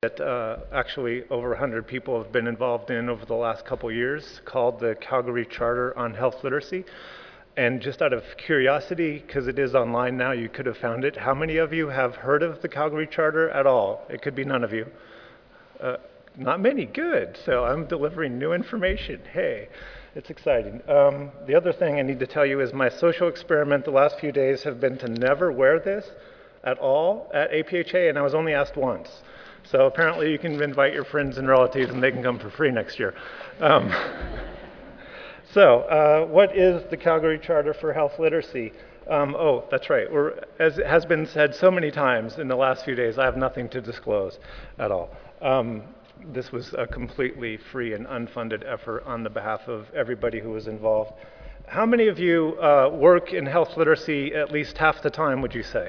that actually over 100 people have been involved in over the last couple years, called the Calgary Charter on Health Literacy. And just out of curiosity, because it is online now, you could have found it. How many of you have heard of the Calgary Charter at all? It could be none of you. Not many, good. So I'm delivering new information. Hey, it's exciting. The other thing I need to tell you is my social experiment the last few days have been to never wear this at all at APHA, and I was only asked once. So apparently you can invite your friends and relatives and they can come for free next year. What is the Calgary Charter for Health Literacy? Oh, that's right. As it has been said so many times in the last few days, I have nothing to disclose at all. This was a completely free and unfunded effort on the behalf of everybody who was involved. How many of you work in health literacy at least half the time, would you say?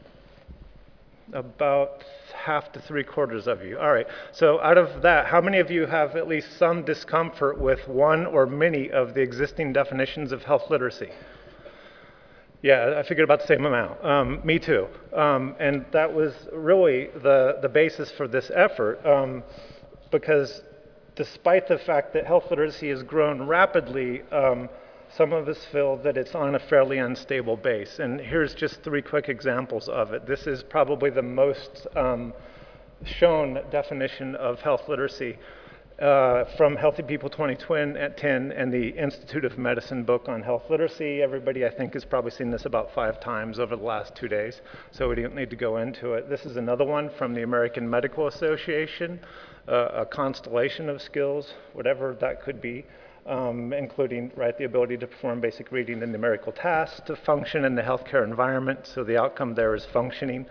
About half to 3/4 of you. All right. So out of that, how many of you have at least some discomfort with one or many of the existing definitions of health literacy? Yeah, I figured about the same amount. Me too. And that was really the basis for this effort, because despite the fact that health literacy has grown rapidly, some of us feel that it's on a fairly unstable base. And here's just 3 quick examples of it. This is probably the most shown definition of health literacy from Healthy People 2010 and the Institute of Medicine book on health literacy. Everybody, I think, has probably seen this about 5 times over the last 2 days, so we don't need to go into it. This is another one from the American Medical Association, a constellation of skills, whatever that could be. Including the ability to perform basic reading and numerical tasks, to function in the healthcare environment, so the outcome there is functioning.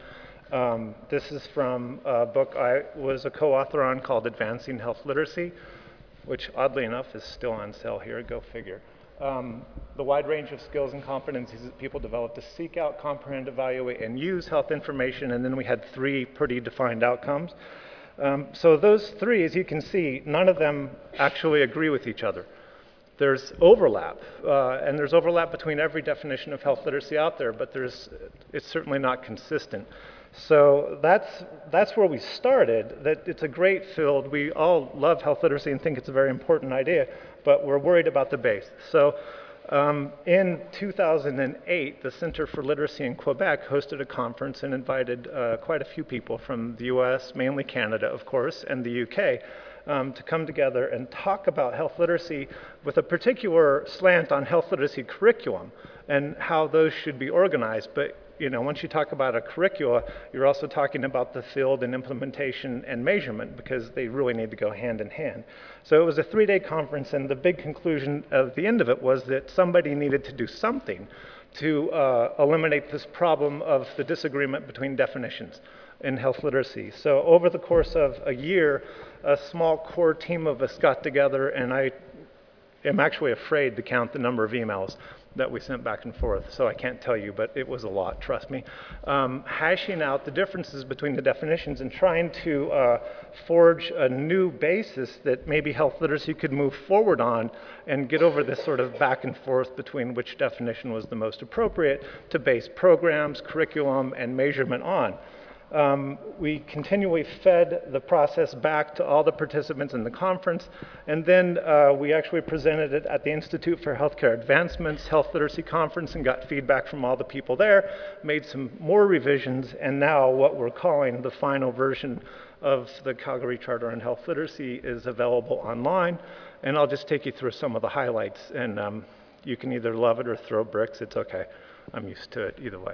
This is from a book I was a co-author on called Advancing Health Literacy, which oddly enough is still on sale here, go figure. The wide range of skills and competencies that people develop to seek out, comprehend, evaluate, and use health information, and then we had 3 pretty defined outcomes. So those 3, as you can see, none of them actually agree with each other. There's overlap, and there's overlap between every definition of health literacy out there, but it's certainly not consistent. So that's where we started, that it's a great field. We all love health literacy and think it's a very important idea, but we're worried about the base. So in 2008, the Center for Literacy in Quebec hosted a conference and invited quite a few people from the US, mainly Canada, of course, and the UK, to come together and talk about health literacy with a particular slant on health literacy curriculum and how those should be organized. But once you talk about a curricula, you're also talking about the field and implementation and measurement, because they really need to go hand in hand. So it was a 3-day conference, and the big conclusion at the end of it was that somebody needed to do something to eliminate this problem of the disagreement between definitions in health literacy. So over the course of a year, a small core team of us got together, and I am actually afraid to count the number of emails that we sent back and forth, so I can't tell you, but it was a lot, trust me. Hashing out the differences between the definitions and trying to forge a new basis that maybe health literacy could move forward on and get over this sort of back and forth between which definition was the most appropriate to base programs, curriculum, and measurement on. We continually fed the process back to all the participants in the conference, and then we actually presented it at the Institute for Healthcare Advancement's Health Literacy Conference and got feedback from all the people there, made some more revisions, and now what we're calling the final version of the Calgary Charter on Health Literacy is available online, and I'll just take you through some of the highlights, and you can either love it or throw bricks, it's okay. I'm used to it either way.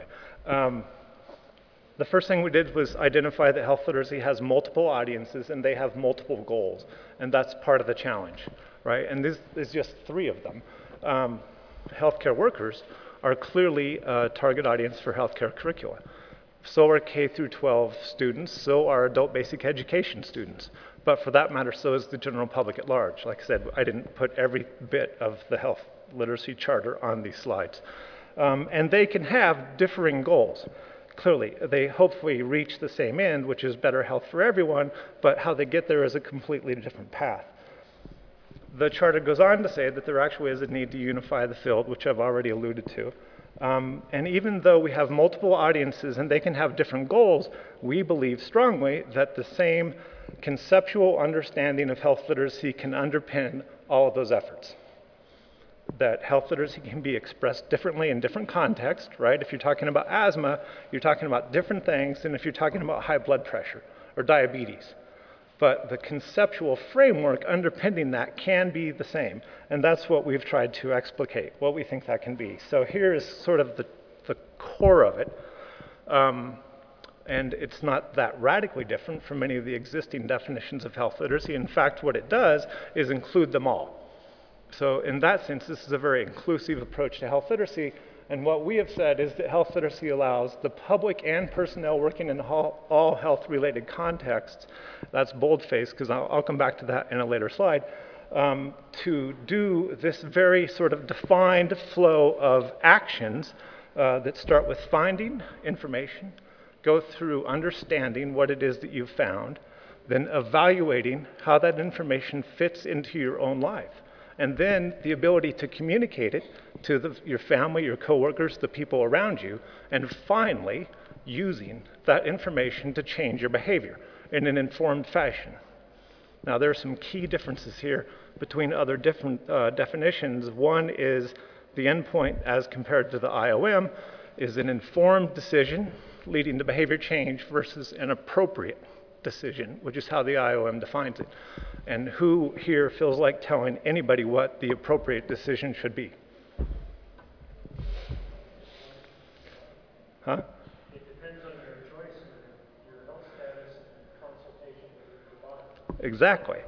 The first thing we did was identify that health literacy has multiple audiences and they have multiple goals, and that's part of the challenge, right? And this is just 3 of them. Healthcare workers are clearly a target audience for healthcare curricula. So are K through 12 students, so are adult basic education students. But for that matter, so is the general public at large. Like I said, I didn't put every bit of the health literacy charter on these slides. And they can have differing goals. Clearly, they hopefully reach the same end, which is better health for everyone, but how they get there is a completely different path. The charter goes on to say that there actually is a need to unify the field, which I've already alluded to. And even though we have multiple audiences and they can have different goals, we believe strongly that the same conceptual understanding of health literacy can underpin all of those efforts. That health literacy can be expressed differently in different contexts, right? If you're talking about asthma, you're talking about different things than if you're talking about high blood pressure or diabetes. But the conceptual framework underpinning that can be the same. And that's what we've tried to explicate, what we think that can be. So here is sort of the core of it. And it's not that radically different from many of the existing definitions of health literacy. In fact, what it does is include them all. So in that sense, this is a very inclusive approach to health literacy. And what we have said is that health literacy allows the public and personnel working in all health-related contexts, that's boldface, because I'll come back to that in a later slide, to do this very sort of defined flow of actions that start with finding information, go through understanding what it is that you've found, then evaluating how that information fits into your own life. And then the ability to communicate it to your family, your coworkers, the people around you, and finally using that information to change your behavior in an informed fashion. Now there are some key differences here between other different definitions. One is the endpoint as compared to the IOM is an informed decision leading to behavior change versus an appropriate decision, which is how the IOM defines it. And who here feels like telling anybody what the appropriate decision should be? Huh? It depends on your choice, your health status, and consultation with your provider. Exactly.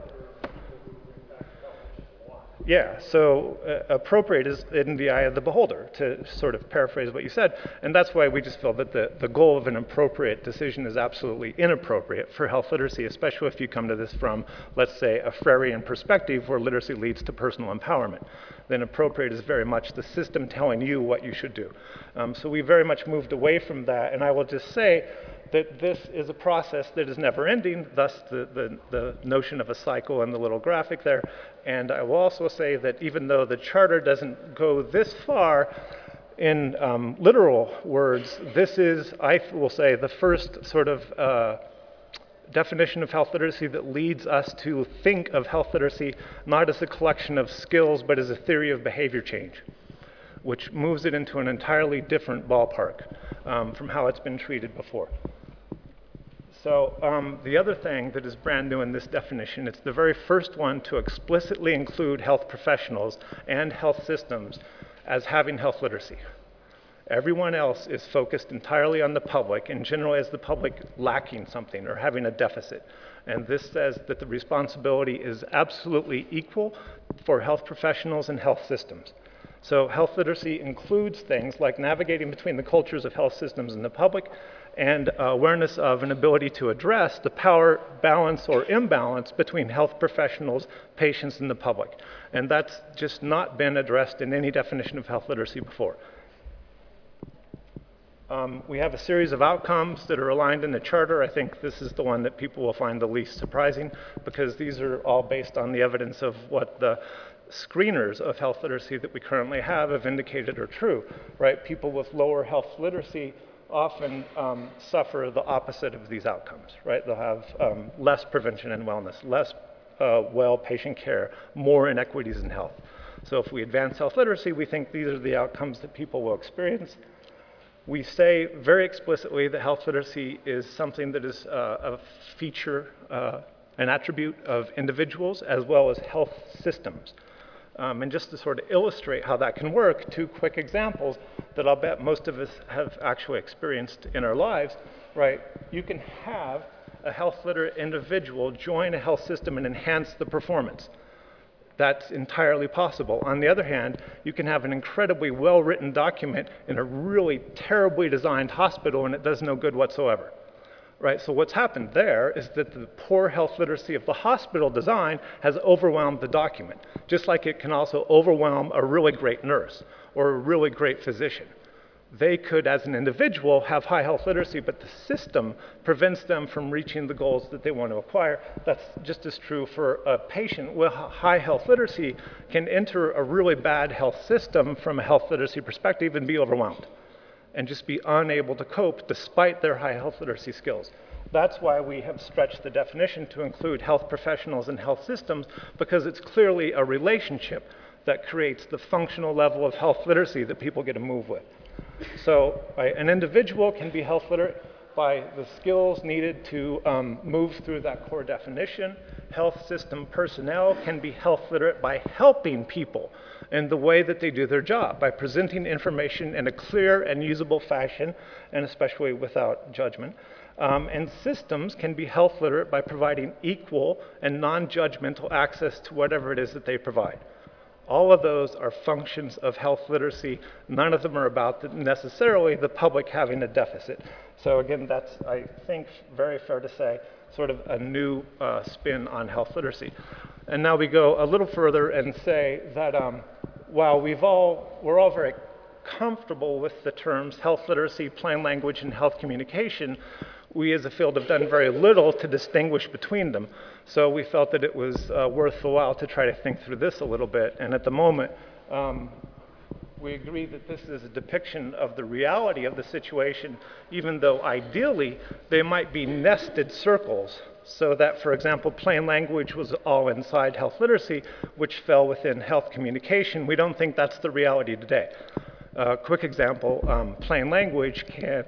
Yeah, so appropriate is in the eye of the beholder, to sort of paraphrase what you said. And that's why we just feel that the goal of an appropriate decision is absolutely inappropriate for health literacy, especially if you come to this from, let's say, a Freirean perspective where literacy leads to personal empowerment. Then appropriate is very much the system telling you what you should do. So we very much moved away from that. And I will just say that this is a process that is never ending, thus the notion of a cycle in the little graphic there. And I will also say that even though the charter doesn't go this far in literal words, this is, I will say, the first sort of definition of health literacy that leads us to think of health literacy not as a collection of skills, but as a theory of behavior change, which moves it into an entirely different ballpark from how it's been treated before. So the other thing that is brand new in this definition, it's the very first one to explicitly include health professionals and health systems as having health literacy. Everyone else is focused entirely on the public, and generally as the public lacking something or having a deficit. And this says that the responsibility is absolutely equal for health professionals and health systems. So health literacy includes things like navigating between the cultures of health systems and the public, and awareness of an ability to address the power balance or imbalance between health professionals, patients, and the public. And that's just not been addressed in any definition of health literacy before. We have a series of outcomes that are aligned in the charter. I think this is the one that people will find the least surprising, because these are all based on the evidence of what the screeners of health literacy that we currently have indicated are true, right? People with lower health literacy often suffer the opposite of these outcomes, right? They'll have less prevention and wellness, less well patient care, more inequities in health. So if we advance health literacy, we think these are the outcomes that people will experience. We say very explicitly that health literacy is something that is a feature, an attribute of individuals as well as health systems. And just to sort of illustrate how that can work, two quick examples that I'll bet most of us have actually experienced in our lives, right? You can have a health literate individual join a health system and enhance the performance. That's entirely possible. On the other hand, you can have an incredibly well-written document in a really terribly designed hospital and it does no good whatsoever. Right, so what's happened there is that the poor health literacy of the hospital design has overwhelmed the document, just like it can also overwhelm a really great nurse or a really great physician. They could, as an individual, have high health literacy, but the system prevents them from reaching the goals that they want to acquire. That's just as true for a patient with high health literacy can enter a really bad health system from a health literacy perspective and be overwhelmed and just be unable to cope despite their high health literacy skills. That's why we have stretched the definition to include health professionals and health systems, because it's clearly a relationship that creates the functional level of health literacy that people get to move with. So an individual can be health literate by the skills needed to move through that core definition. Health system personnel can be health literate by helping people in the way that they do their job, by presenting information in a clear and usable fashion, and especially without judgment. And systems can be health literate by providing equal and non-judgmental access to whatever it is that they provide. All of those are functions of health literacy. None of them are about necessarily the public having a deficit. So again, that's, I think, very fair to say, sort of a new spin on health literacy. And now we go a little further and say that while we're all very comfortable with the terms health literacy, plain language, and health communication, we as a field have done very little to distinguish between them. So we felt that it was worth the while to try to think through this a little bit. And at the moment, we agree that this is a depiction of the reality of the situation, even though ideally they might be nested circles, so that, for example, plain language was all inside health literacy, which fell within health communication. We don't think that's the reality today. Quick example, plain language can,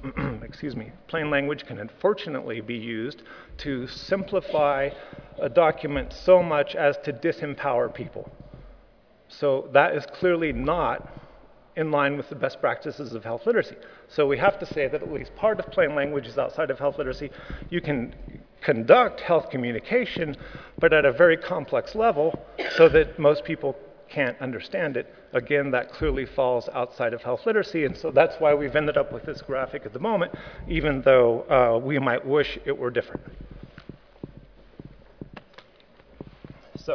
plain language can unfortunately be used to simplify a document so much as to disempower people. So that is clearly not in line with the best practices of health literacy. So we have to say that at least part of plain language is outside of health literacy. You can conduct health communication, but at a very complex level so that most people can't understand it. Again, that clearly falls outside of health literacy, and so that's why we've ended up with this graphic at the moment, even though we might wish it were different. So,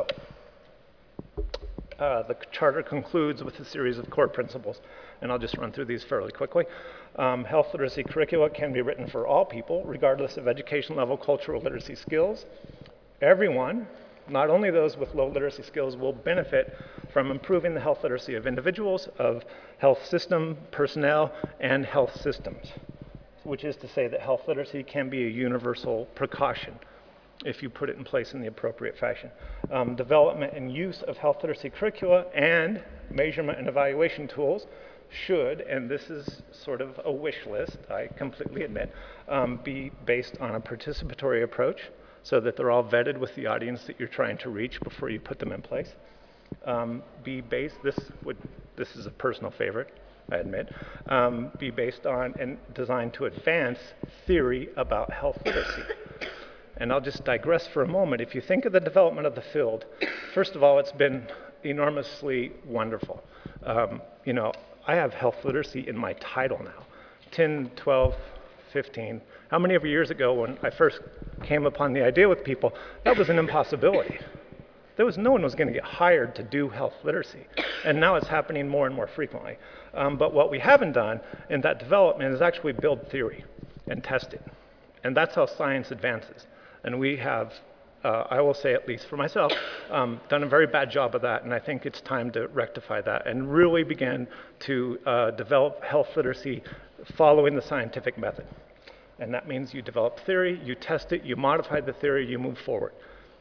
the charter concludes with a series of core principles, and I'll just run through these fairly quickly. Health literacy curricula can be written for all people, regardless of education level, cultural literacy skills. Everyone, not only those with low literacy skills, will benefit from improving the health literacy of individuals, of health system personnel, and health systems, which is to say that health literacy can be a universal precaution if you put it in place in the appropriate fashion. Development and use of health literacy curricula and measurement and evaluation tools should, and this is sort of a wish list, I completely admit, be based on a participatory approach so that they're all vetted with the audience that you're trying to reach before you put them in place. Be based, this is a personal favorite, I admit, be based on and designed to advance theory about health literacy. And I'll just digress for a moment. If you think of the development of the field, first of all, it's been enormously wonderful. You know, I have health literacy in my title now, 10, 12, 15. How many of you years ago when I first came upon the idea with people, that was an impossibility. No one was going to get hired to do health literacy. And now it's happening more and more frequently. But what we haven't done in that development is actually build theory and test it. And that's how science advances. And we have, I will say at least for myself, done a very bad job of that, and I think it's time to rectify that and really begin to develop health literacy following the scientific method. And that means you develop theory, you test it, you modify the theory, you move forward.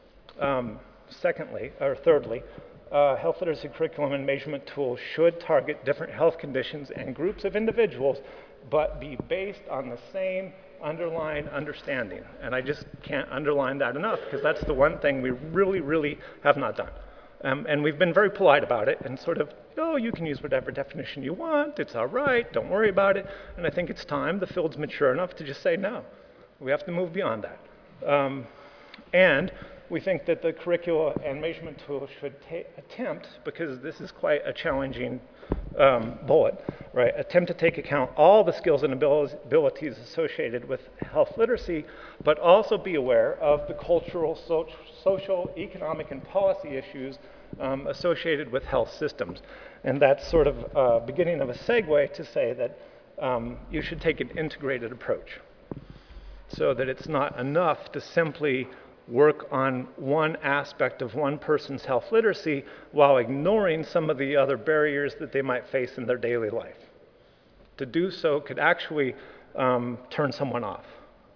Thirdly, health literacy curriculum and measurement tools should target different health conditions and groups of individuals, but be based on the same underlying understanding. And I just can't underline that enough, because that's the one thing we really, really have not done. And we've been very polite about it and sort of, oh, you can use whatever definition you want, it's all right, don't worry about it. And I think it's time, the field's mature enough to just say no. We have to move beyond that. And we think that the curricula and measurement tools should attempt, because this is quite a challenging bullet, right? Attempt to take account all the skills and abilities associated with health literacy, but also be aware of the cultural, social, economic, and policy issues associated with health systems. And that's sort of beginning of a segue to say that you should take an integrated approach, so that it's not enough to simply work on one aspect of one person's health literacy while ignoring some of the other barriers that they might face in their daily life. To do so could actually turn someone off.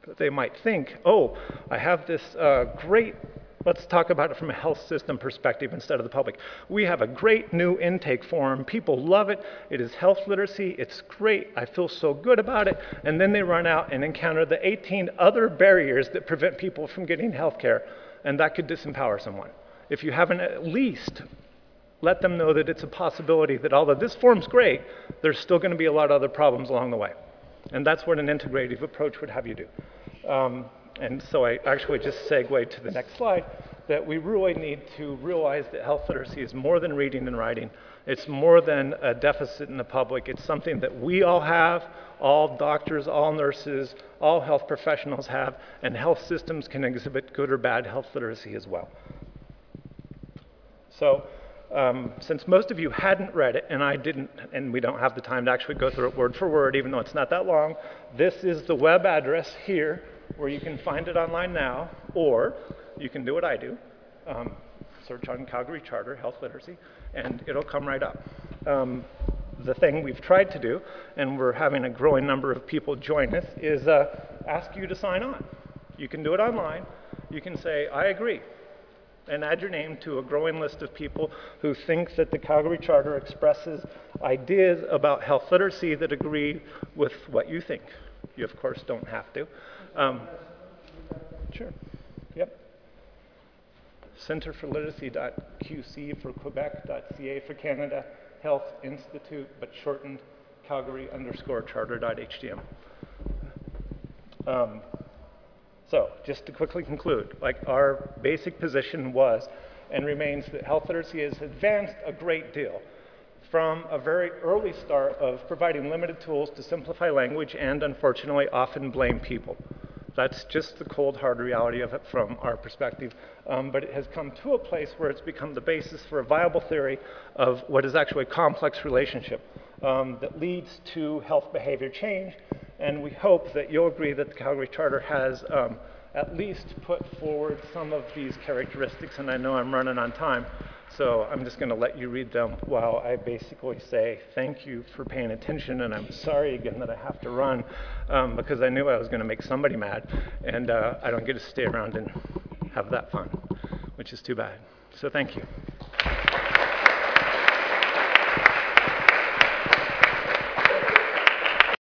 They might think, oh, I have this great, let's talk about it from a health system perspective instead of the public. We have a great new intake form. People love it. It is health literacy. It's great. I feel so good about it. And then they run out and encounter the 18 other barriers that prevent people from getting health care, and that could disempower someone. If you haven't at least let them know that it's a possibility that although this form's great, there's still going to be a lot of other problems along the way. And that's what an integrative approach would have you do. And so I actually just segued to the next slide, that we really need to realize that health literacy is more than reading and writing. It's more than a deficit in the public. It's something that we all have, all doctors, all nurses, all health professionals have, and health systems can exhibit good or bad health literacy as well. So since most of you hadn't read it, and I didn't, and we don't have the time to actually go through it word for word, even though it's not that long, this is the web address here where you can find it online now, or you can do what I do, search on Calgary Charter Health Literacy, and it'll come right up. The thing we've tried to do, and we're having a growing number of people join us, is ask you to sign on. You can do it online. You can say, I agree, and add your name to a growing list of people who think that the Calgary Charter expresses ideas about health literacy that agree with what you think. You, of course, don't have to. Sure. Yep. Center for Literacy.qc for Quebec.ca for Canada, Health Institute, but shortened Calgary_charter.htm. So just to quickly conclude, like our basic position was and remains that health literacy has advanced a great deal from a very early start of providing limited tools to simplify language and, unfortunately, often blame people. That's just the cold, hard reality of it from our perspective. But it has come to a place where it's become the basis for a viable theory of what is actually a complex relationship that leads to health behavior change. And we hope that you'll agree that the Calgary Charter has at least put forward some of these characteristics. And I know I'm running on time, so I'm just going to let you read them while I basically say thank you for paying attention. And I'm sorry again that I have to run because I knew I was going to make somebody mad. And I don't get to stay around and have that fun, which is too bad. So thank you.